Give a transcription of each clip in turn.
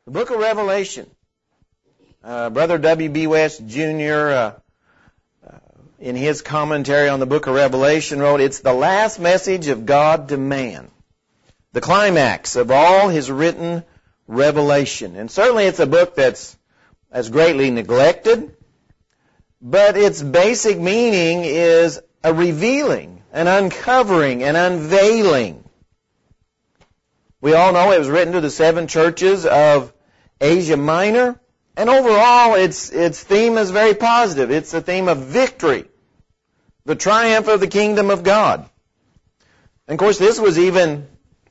The book of Revelation. Brother W.B. West Jr., in his commentary on the book of Revelation, wrote, "It's the last message of God to man, the climax of all His written revelation." And certainly it's a book that's greatly neglected, but its basic meaning is a revealing, an uncovering, an unveiling. We all know it was written to the 7 churches of Asia Minor, and overall its theme is very positive. It's a theme of victory, the triumph of the kingdom of God. And of course, this was even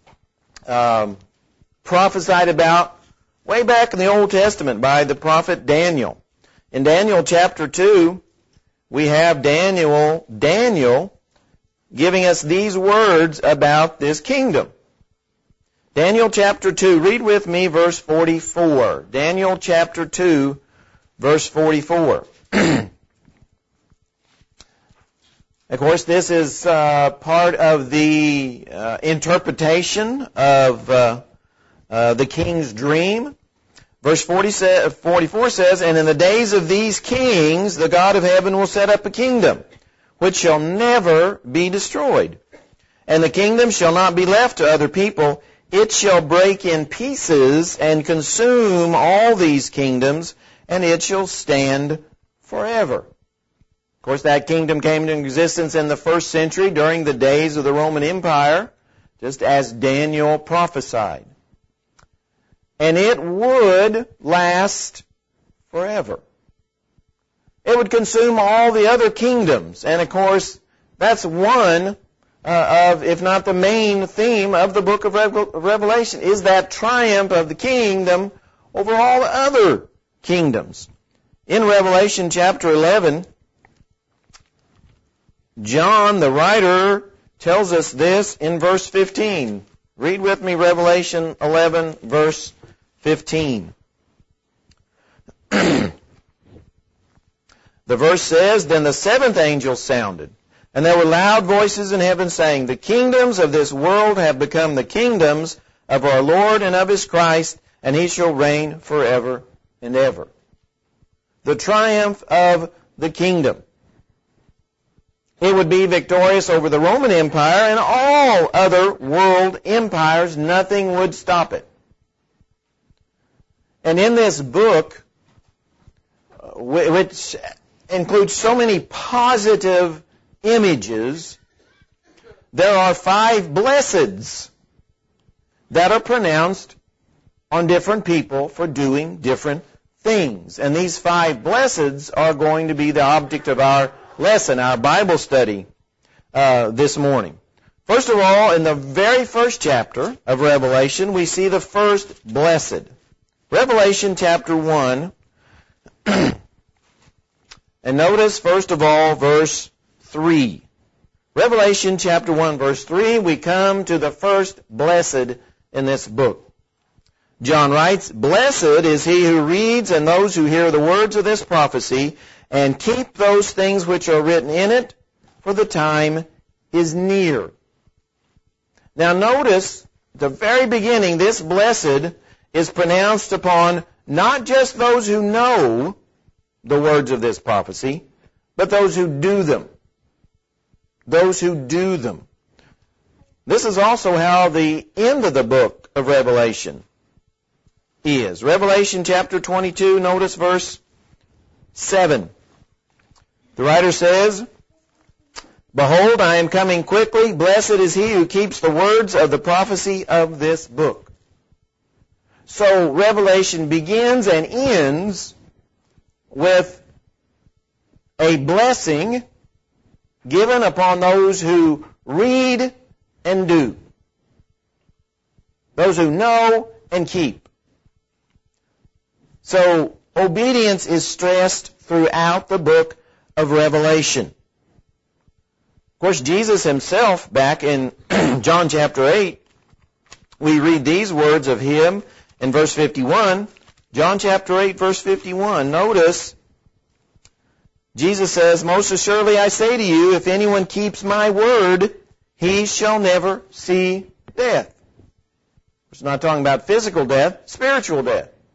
prophesied about way back in the Old Testament by the prophet Daniel. In Daniel chapter 2, we have Daniel giving us these words about this kingdom. Daniel chapter 2, read with me verse 44. Daniel chapter 2, verse 44. Of course, this is part of the interpretation of the king's dream. Verse 44 says, "And in the days of these kings, the God of heaven will set up a kingdom, which shall never be destroyed. And the kingdom shall not be left to other people. It shall break in pieces and consume all these kingdoms, and it shall stand forever." Of course, that kingdom came into existence in the 1st century during the days of the Roman Empire, just as Daniel prophesied. And it would last forever. It would consume all the other kingdoms. And of course, that's one of, if not the main theme of the book of Revelation, is that triumph of the kingdom over all the other kingdoms. In Revelation chapter 11, John, the writer, tells us this in verse 15. Read with me Revelation 11, verse 15. The verse says, "Then the 7th angel sounded, and there were loud voices in heaven saying, 'The kingdoms of this world have become the kingdoms of our Lord and of His Christ, and He shall reign forever and ever.'" The triumph of the kingdom. It would be victorious over the Roman Empire and all other world empires. Nothing would stop it. And in this book, which includes so many positive images, there are 5 blesseds that are pronounced on different people for doing different things. And these 5 blesseds are going to be the object of our lesson, our Bible study this morning. First of all, in the very first chapter of Revelation, we see the first blessed. Revelation chapter 1, and notice first of all verse 3. Revelation chapter 1, verse 3, we come to the first blessed in this book. John writes, "Blessed is he who reads and those who hear the words of this prophecy and keep those things which are written in it, for the time is near." Now notice, at the very beginning, this blessed is pronounced upon not just those who know the words of this prophecy, but those who do them. Those who do them. This is also how the end of the book of Revelation is. Revelation chapter 22, notice verse 7. The writer says, "Behold, I am coming quickly. Blessed is he who keeps the words of the prophecy of this book." So Revelation begins and ends with a blessing given upon those who read and do. Those who know and keep. So obedience is stressed throughout the book of Revelation. Of course, Jesus himself, back in John chapter 8, we read these words of him in verse 51. John chapter 8, verse 51. Notice, Jesus says, "Most assuredly I say to you, if anyone keeps my word, he shall never see death." It's not talking about physical death, spiritual death.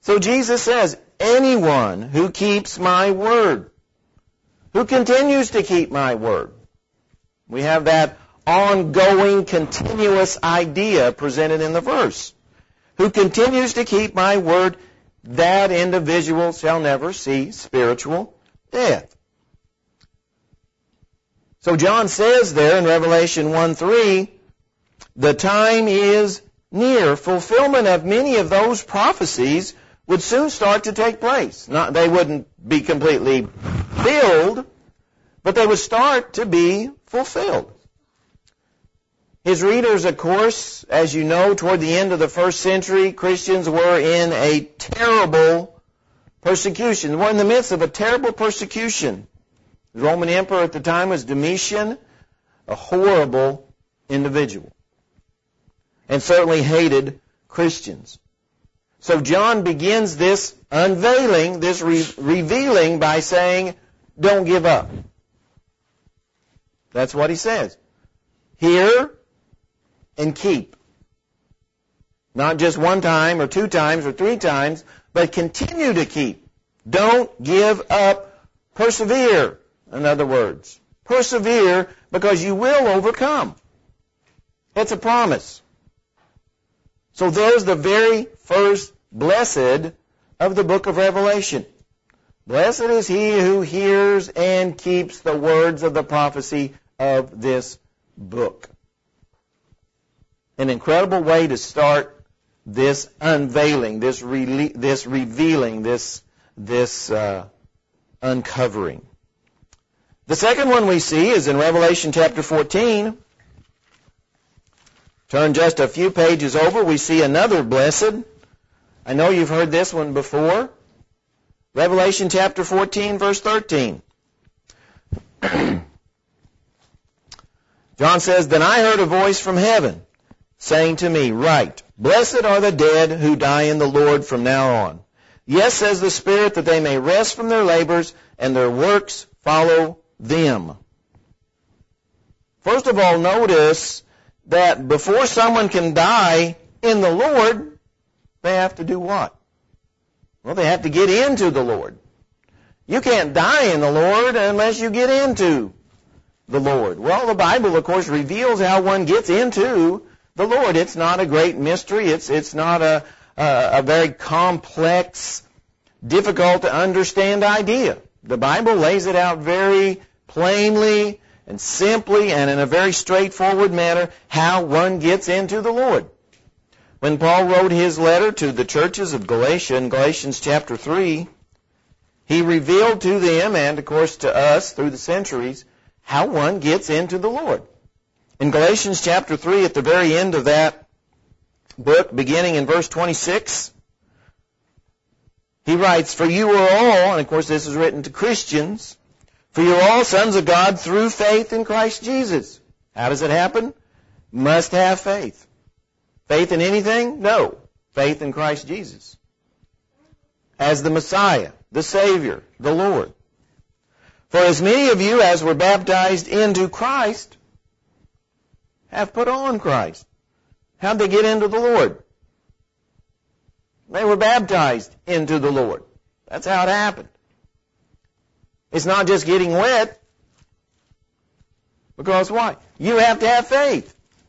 So Jesus says, anyone who keeps my word, who continues to keep my word. We have that ongoing, continuous idea presented in the verse. Who continues to keep my word, that individual shall never see spiritual death. So John says there in Revelation 1:3, the time is near. Fulfillment of many of those prophecies would soon start to take place. They wouldn't be completely filled, but they would start to be fulfilled. His readers, of course, as you know, toward the end of the first century, Christians were in a terrible persecution. They were in the midst of a terrible persecution. The Roman emperor at the time was Domitian, a horrible individual, and certainly hated Christians. So John begins this unveiling, this revealing by saying, don't give up. That's what he says. Hear and keep. Not just one time or two times or three times, but continue to keep. Don't give up. Persevere, in other words. Persevere because you will overcome. It's a promise. So there's the very first blessed of the book of Revelation. Blessed is he who hears and keeps the words of the prophecy of this book. An incredible way to start this unveiling, this revealing, this uncovering. The second one we see is in Revelation chapter 14. Turn just a few pages over, we see another blessed. I know you've heard this one before. Revelation chapter 14, verse 13. John says, Then I heard a voice from heaven, saying to me, Write, Blessed are the dead who die in the Lord from now on. Yes, says the Spirit, that they may rest from their labors, and their works follow them. First of all, notice that before someone can die in the Lord, they have to do what? Well, they have to get into the Lord. You can't die in the Lord unless you get into the Lord. Well, the Bible, of course, reveals how one gets into the Lord. It's not a great mystery. It's not a very complex, difficult to understand idea. The Bible lays it out very plainly and simply and in a very straightforward manner how one gets into the Lord. When Paul wrote his letter to the churches of Galatia in Galatians chapter 3, he revealed to them and, of course, to us through the centuries how one gets into the Lord. In Galatians chapter 3, at the very end of that book, beginning in verse 26, he writes, For you are all, and of course this is written to Christians, for you are all sons of God through faith in Christ Jesus. How does it happen? Must have faith. Faith in anything? No. Faith in Christ Jesus as the Messiah, the Savior, the Lord. For as many of you as were baptized into Christ have put on Christ. How'd they get into the Lord? They were baptized into the Lord. That's how it happened. It's not just getting wet. Because why? You have to have faith.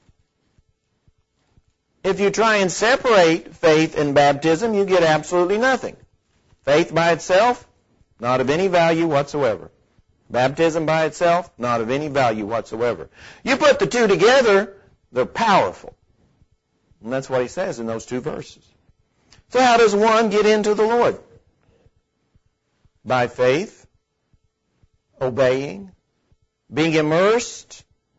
If you try and separate faith and baptism, you get absolutely nothing. Faith by itself, not of any value whatsoever. Baptism by itself, not of any value whatsoever. You put the two together, they're powerful. And that's what he says in those two verses. So how does one get into the Lord? By faith, obeying, being immersed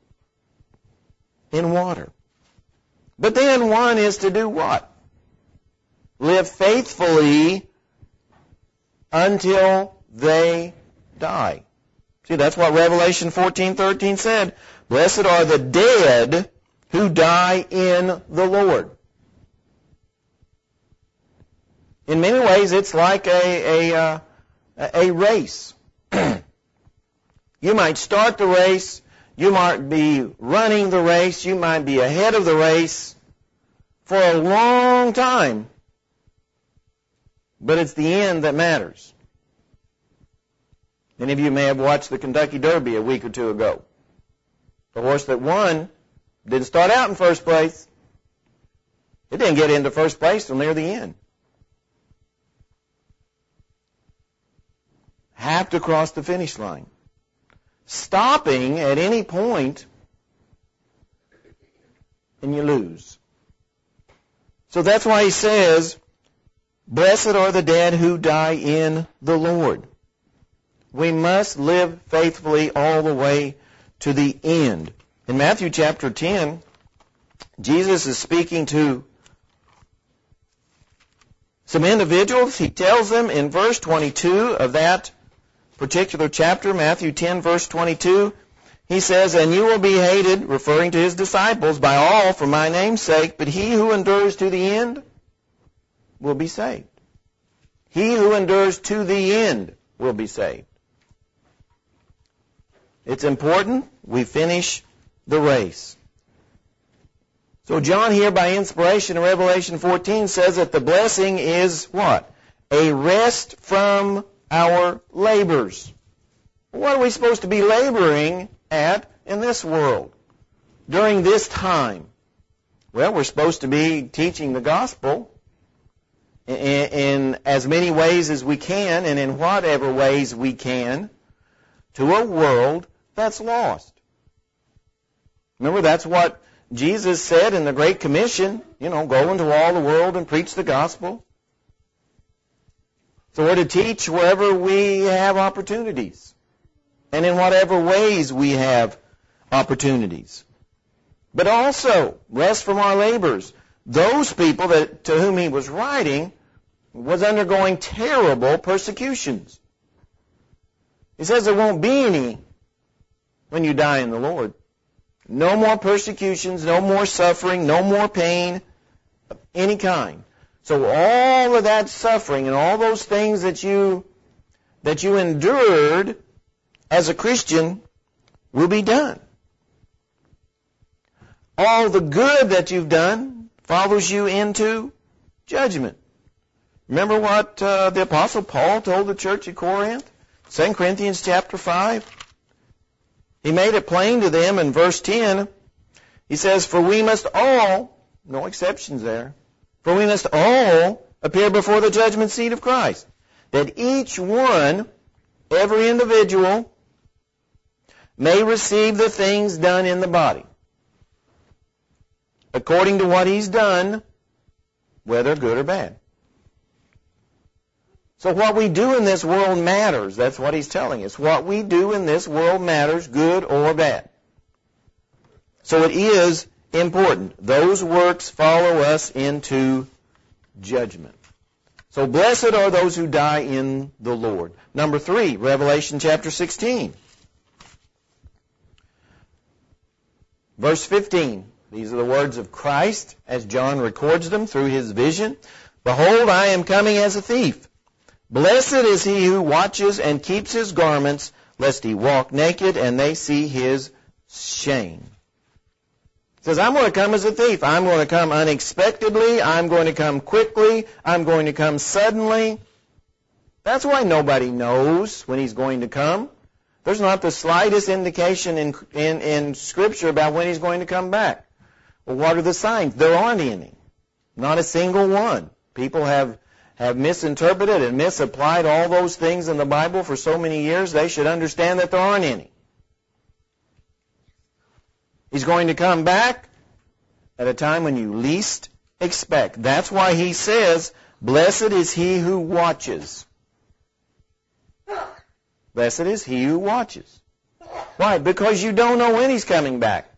in water. But then one is to do what? Live faithfully until they die. See, that's what Revelation 14:13 said. Blessed are the dead who die in the Lord. In many ways, it's like a race. You might start the race. You might be running the race. You might be ahead of the race for a long time. but it's the end that matters. Many of you may have watched the Kentucky Derby a week or two ago. The horse that won didn't start out in first place. It didn't get into first place till near the end. Have to cross the finish line. Stopping at any point, and you lose. So that's why he says, blessed are the dead who die in the Lord. We must live faithfully all the way to the end. In Matthew chapter 10, Jesus is speaking to some individuals. He tells them in verse 22 of that particular chapter, Matthew 10, verse 22, he says, and you will be hated, referring to his disciples, by all for my name's sake, but he who endures to the end will be saved. He who endures to the end will be saved. It's important we finish the race. So John here, by inspiration in Revelation 14, says that the blessing is what? A rest from our labors. What are we supposed to be laboring at in this world during this time? Well, we're supposed to be teaching the gospel in as many ways as we can and in whatever ways we can to a world that's lost. Remember, that's what Jesus said in the Great Commission, go into all the world and preach the gospel. So we're to teach wherever we have opportunities and in whatever ways we have opportunities. But also, rest from our labors. Those people to whom he was writing was undergoing terrible persecutions. He says there won't be any when you die in the Lord. No more persecutions, no more suffering, no more pain of any kind. So all of that suffering and all those things that you endured as a Christian will be done. All the good that you've done follows you into judgment. Remember what the Apostle Paul told the church at Corinth? 2 Corinthians chapter 5. He made it plain to them in verse 10. He says, for we must all, no exceptions there, for we must all appear before the judgment seat of Christ, that each one, every individual, may receive the things done in the body, according to what he's done, whether good or bad. So what we do in this world matters. That's what he's telling us. What we do in this world matters, good or bad. So it is important. Those works follow us into judgment. So blessed are those who die in the Lord. Number 3, Revelation chapter 16. Verse 15. These are the words of Christ as John records them through his vision. Behold, I am coming as a thief. Blessed is he who watches and keeps his garments, lest he walk naked and they see his shame. He says, I'm going to come as a thief. I'm going to come unexpectedly. I'm going to come quickly. I'm going to come suddenly. That's why nobody knows when he's going to come. There's not the slightest indication in Scripture about when he's going to come back. Well, what are the signs? There aren't any. Not a single one. People have misinterpreted and misapplied all those things in the Bible for so many years, they should understand that there aren't any. He's going to come back at a time when you least expect. That's why he says, blessed is he who watches. Blessed is he who watches. Why? Because you don't know when he's coming back.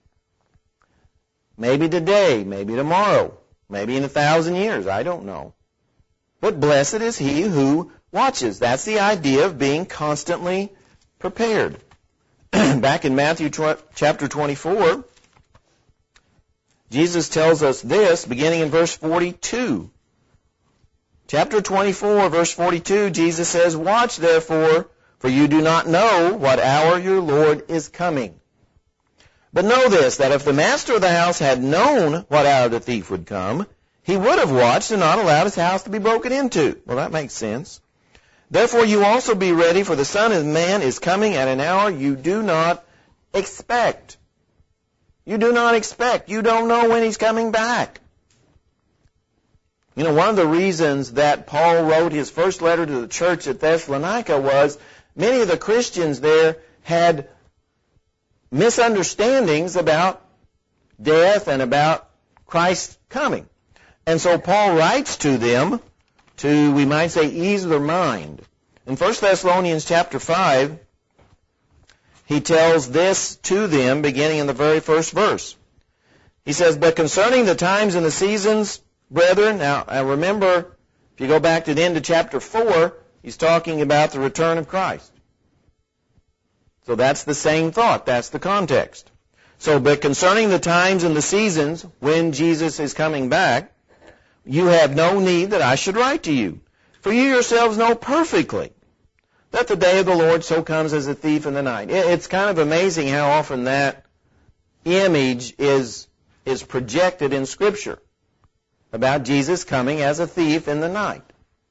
Maybe today, maybe tomorrow, maybe in 1,000 years, I don't know. But blessed is he who watches. That's the idea of being constantly prepared. Back in Matthew chapter 24, Jesus tells us this, beginning in verse 42. Chapter 24, verse 42, Jesus says, watch therefore, for you do not know what hour your Lord is coming. But know this, that if the master of the house had known what hour the thief would come, he would have watched and not allowed his house to be broken into. Well, that makes sense. Therefore you also be ready, for the Son of Man is coming at an hour you do not expect. You do not expect. You don't know when he's coming back. You know, one of the reasons that Paul wrote his first letter to the church at Thessalonica was many of the Christians there had misunderstandings about death and about Christ's coming. And so Paul writes to them to, we might say, ease their mind. In 1 Thessalonians chapter 5, he tells this to them beginning in the very first verse. He says, but concerning the times and the seasons, brethren, now remember, if you go back to the end of chapter 4, he's talking about the return of Christ. So that's the same thought. That's the context. So, but concerning the times and the seasons when Jesus is coming back, you have no need that I should write to you. For you yourselves know perfectly that the day of the Lord so comes as a thief in the night. It's kind of amazing how often that image is projected in Scripture about Jesus coming as a thief in the night.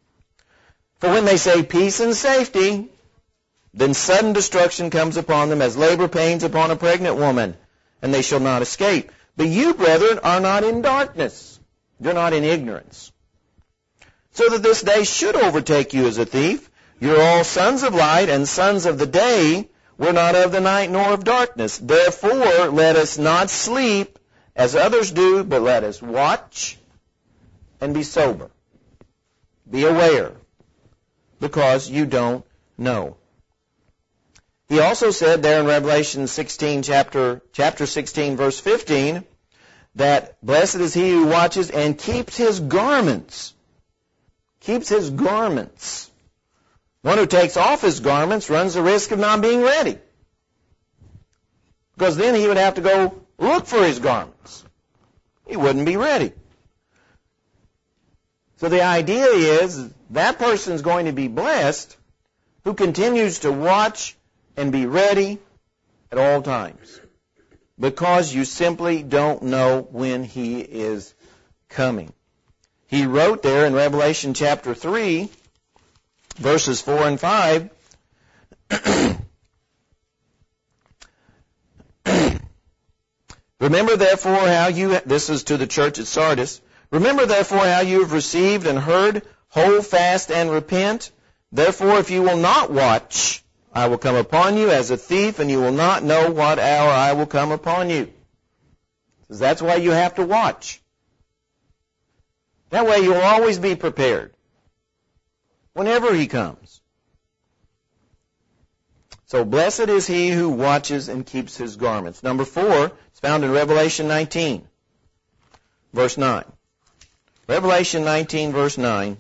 For when they say peace and safety, then sudden destruction comes upon them as labor pains upon a pregnant woman, and they shall not escape. But you, brethren, are not in darkness. You're not in ignorance. So that this day should overtake you as a thief. You're all sons of light and sons of the day. We're not of the night nor of darkness. Therefore, let us not sleep as others do, but let us watch and be sober. Be aware, because you don't know. He also said there in Revelation 16, chapter 16, verse 15, that blessed is he who watches and keeps his garments. Keeps his garments. One who takes off his garments runs the risk of not being ready. Because then he would have to go look for his garments. He wouldn't be ready. So the idea is that person's going to be blessed who continues to watch and be ready at all times. Because you simply don't know when he is coming. He wrote there in Revelation chapter 3, verses 4 and 5, remember therefore how you, this is to the church at Sardis, remember therefore how you have received and heard, hold fast and repent. Therefore if you will not watch, I will come upon you as a thief, and you will not know what hour I will come upon you. That's why you have to watch. That way you'll always be prepared whenever he comes. So blessed is he who watches and keeps his garments. Number 4, it's found in Revelation 19, verse 9. Revelation 19, verse 9.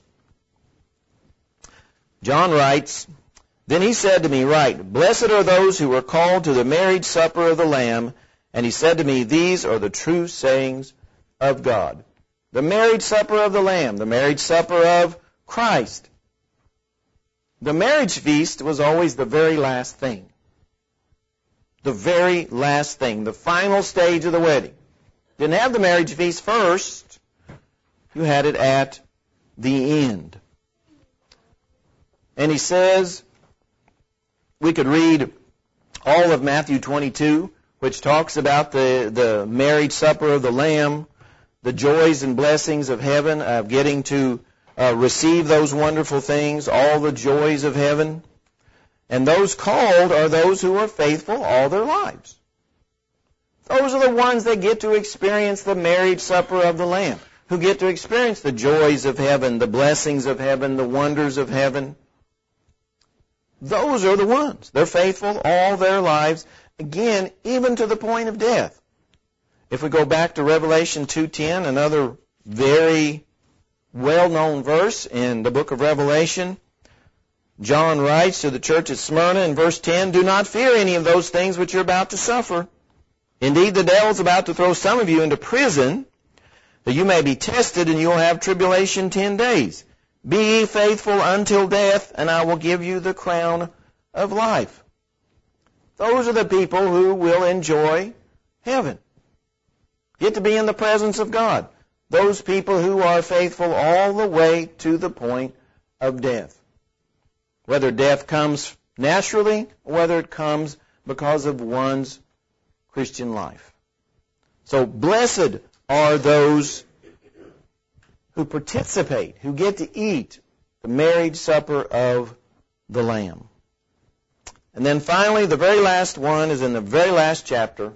John writes, then he said to me, write, blessed are those who are called to the marriage supper of the Lamb. And he said to me, these are the true sayings of God. The marriage supper of the Lamb, the marriage supper of Christ. The marriage feast was always the very last thing. The very last thing, the final stage of the wedding. Didn't have the marriage feast first. You had it at the end. And he says, we could read all of Matthew 22, which talks about the marriage supper of the Lamb, the joys and blessings of heaven, of getting to receive those wonderful things, all the joys of heaven. And those called are those who are faithful all their lives. Those are the ones that get to experience the marriage supper of the Lamb, who get to experience the joys of heaven, the blessings of heaven, the wonders of heaven. Those are the ones. They're faithful all their lives, again, even to the point of death. If we go back to Revelation 2:10, another very well-known verse in the book of Revelation, John writes to the church at Smyrna in verse 10, do not fear any of those things which you're about to suffer. Indeed, the devil's about to throw some of you into prison, that you may be tested, and you'll have tribulation 10 days. Be ye faithful until death, and I will give you the crown of life. Those are the people who will enjoy heaven. Get to be in the presence of God. those people who are faithful all the way to the point of death. Whether death comes naturally or whether it comes because of one's Christian life. So blessed are those who participate, who get to eat the marriage supper of the Lamb. And then finally, the very last one is in the very last chapter.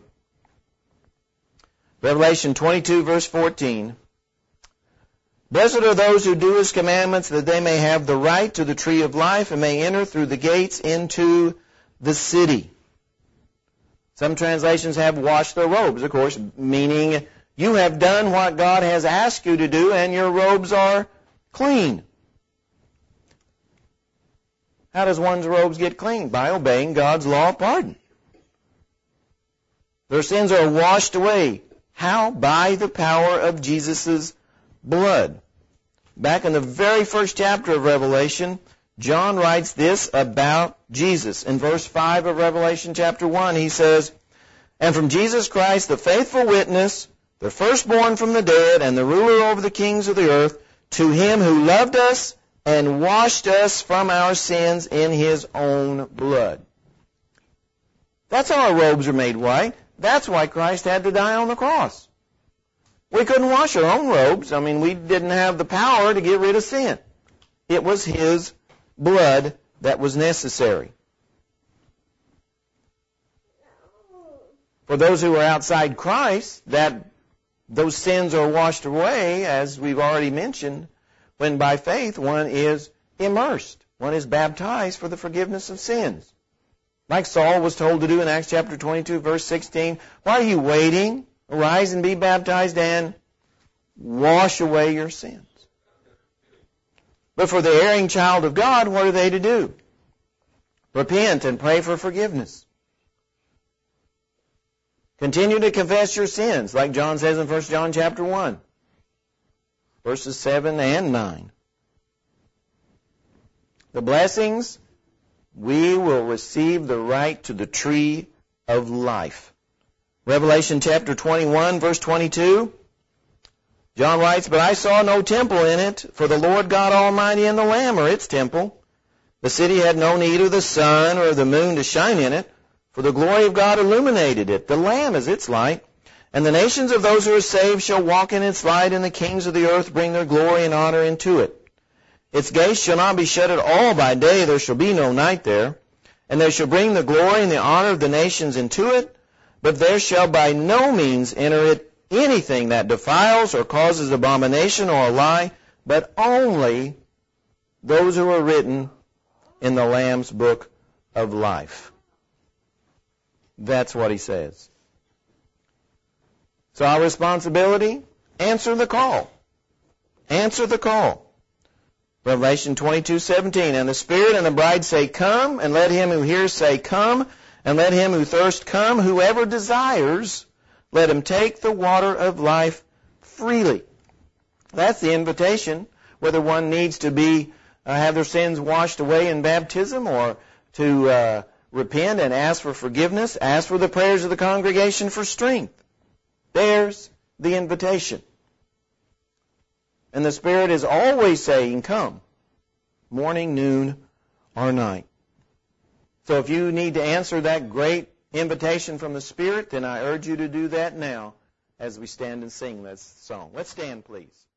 Revelation 22, verse 14. Blessed are those who do His commandments, that they may have the right to the tree of life and may enter through the gates into the city. Some translations have washed their robes, of course, meaning you have done what God has asked you to do and your robes are clean. How does one's robes get clean? By obeying God's law of pardon. Their sins are washed away. How? By the power of Jesus' blood. Back in the very first chapter of Revelation, John writes this about Jesus. In verse 5 of Revelation chapter 1, he says, "And from Jesus Christ, the faithful witness, the firstborn from the dead, and the ruler over the kings of the earth, to Him who loved us and washed us from our sins in His own blood." That's how our robes are made white. That's why Christ had to die on the cross. We couldn't wash our own robes. I mean, we didn't have the power to get rid of sin. It was His blood that was necessary. For those who are outside Christ, those sins are washed away, as we've already mentioned, when by faith one is immersed. One is baptized for the forgiveness of sins. Like Saul was told to do in Acts chapter 22, verse 16, "Why are you waiting? Arise and be baptized and wash away your sins." But for the erring child of God, what are they to do? Repent and pray for forgiveness. Continue to confess your sins, like John says in 1 John chapter 1, verses 7 and 9. The blessings, we will receive the right to the tree of life. Revelation chapter 21, verse 22, John writes, "But I saw no temple in it, for the Lord God Almighty and the Lamb are its temple. The city had no need of the sun or of the moon to shine in it, for the glory of God illuminated it. The Lamb is its light. And the nations of those who are saved shall walk in its light, and the kings of the earth bring their glory and honor into it. Its gates shall not be shut at all by day, there shall be no night there. And they shall bring the glory and the honor of the nations into it, but there shall by no means enter it anything that defiles or causes abomination or a lie, but only those who are written in the Lamb's book of life." That's what he says. So our responsibility, answer the call. Answer the call. Revelation 22:17, "And the Spirit and the bride say, Come, and let him who hears say, Come, and let him who thirsts come, whoever desires, let him take the water of life freely." That's the invitation, whether one needs to have their sins washed away in baptism or to repent and ask for forgiveness, ask for the prayers of the congregation for strength. There's the invitation. And the Spirit is always saying, "Come," morning, noon, or night. So if you need to answer that great invitation from the Spirit, then I urge you to do that now as we stand and sing this song. Let's stand, please.